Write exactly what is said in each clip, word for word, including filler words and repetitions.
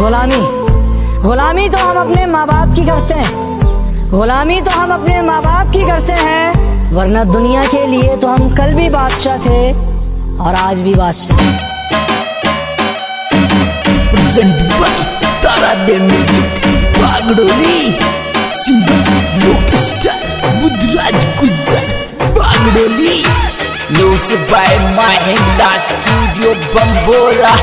गुलामी गुलामी तो हम अपने माँ बाप की करते हैं, गुलामी तो हम अपने माँ बाप की करते हैं, वरना दुनिया के लिए तो हम कल भी बादशाह थे और आज भी बादशाह। तारा दे music Bagdoli singer rockstar Buddhraj Gujjar Bagdoli music by Mahindra studio Bambora.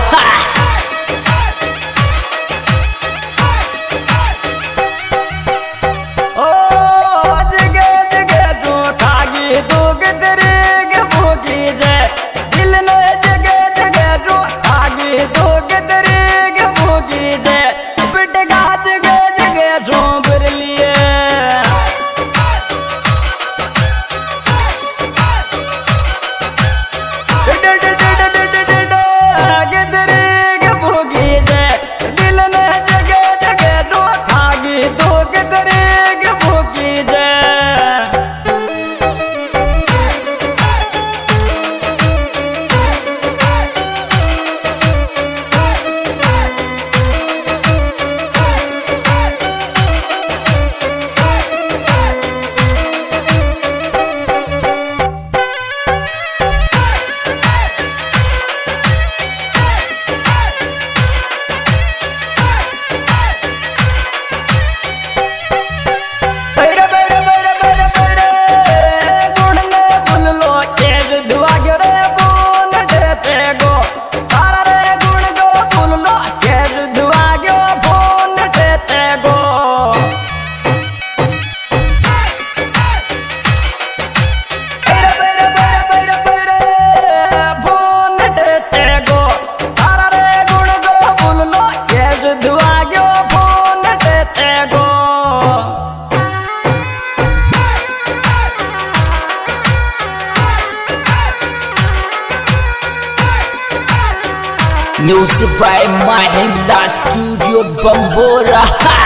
Music by Mahindra Studio Bambora.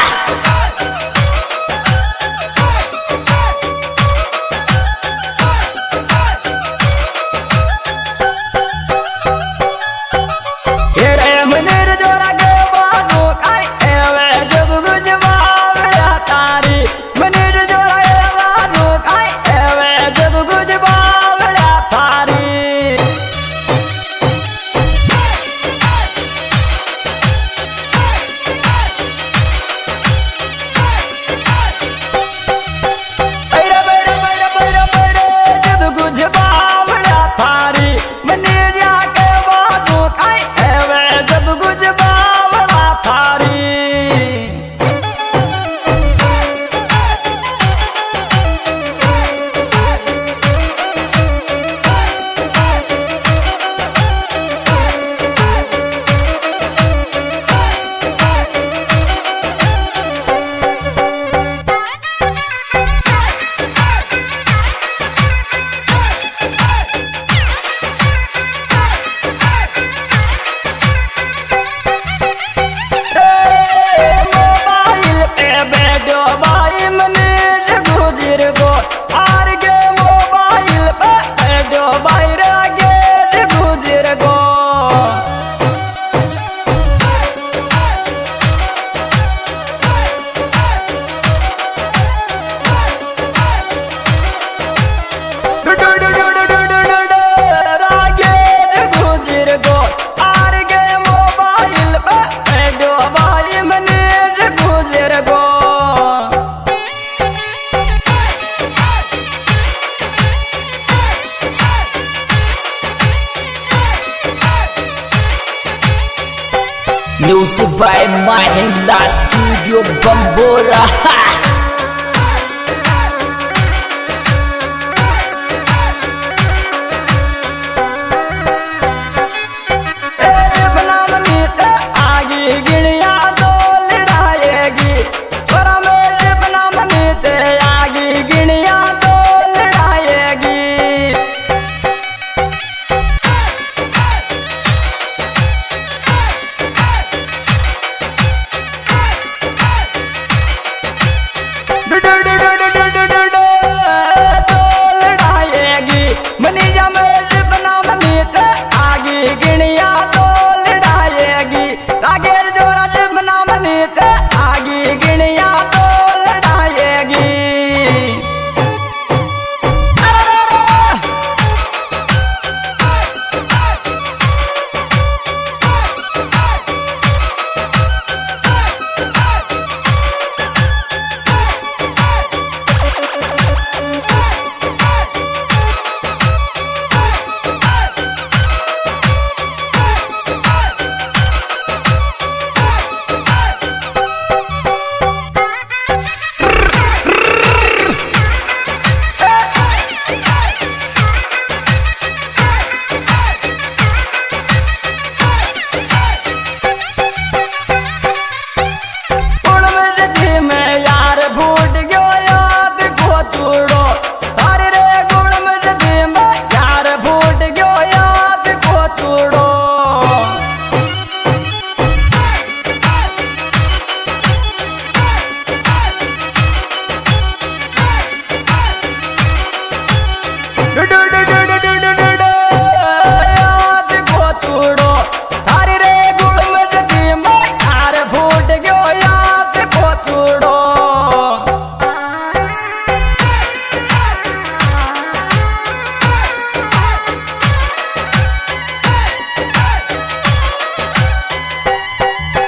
Music by Mahindra Studio Bambora.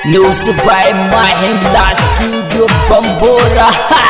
Music by Mahindra Studio Bambora.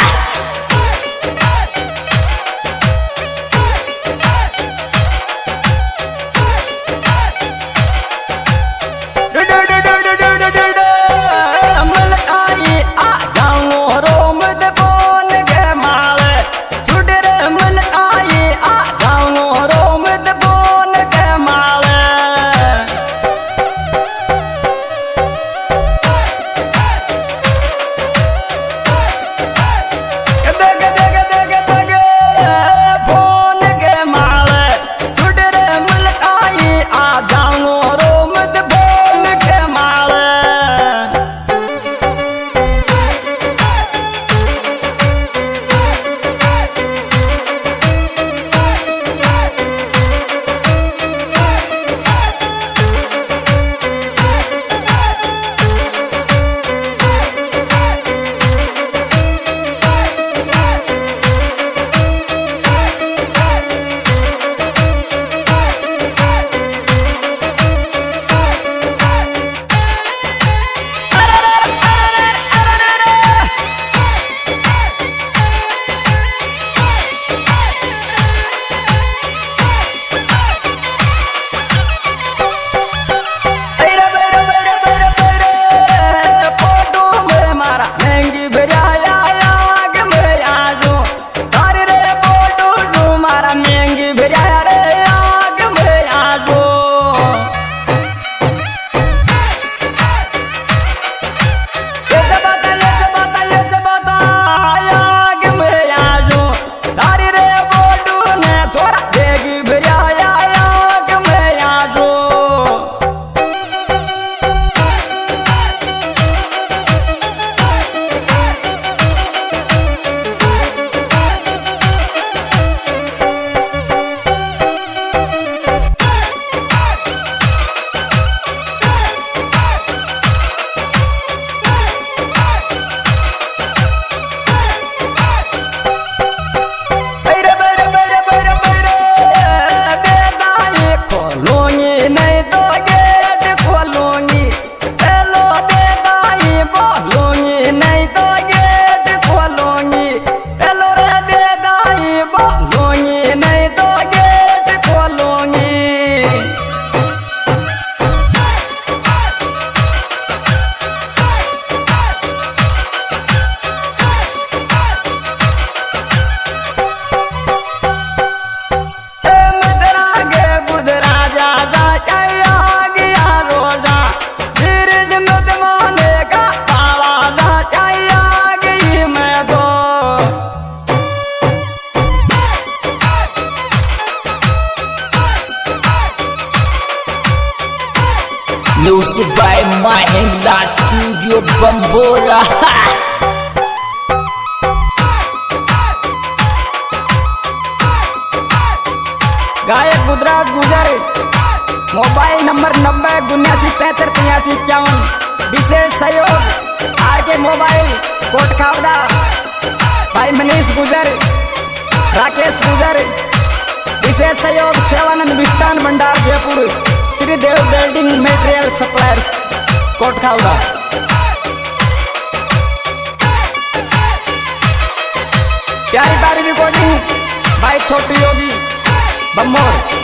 Music by Mahindra Studio Bambora. गायक गुजरात गुजर, मोबाइल नंबर नब्बे उन्यासी पैंतर तिरासी इक्यावन। विशेष सहयोग आर के मोबाइल कोट खावड़ा, भाई मनीष गुजर, राकेश गुजर। विशेष सहयोग सेवानंद मिष्ठान भंडार Jaipur, Shridev building material suppliers Kot Khawda. प्यारी प्यारी रिकॉर्डिंग भाई छोटी योगी बम्बोर।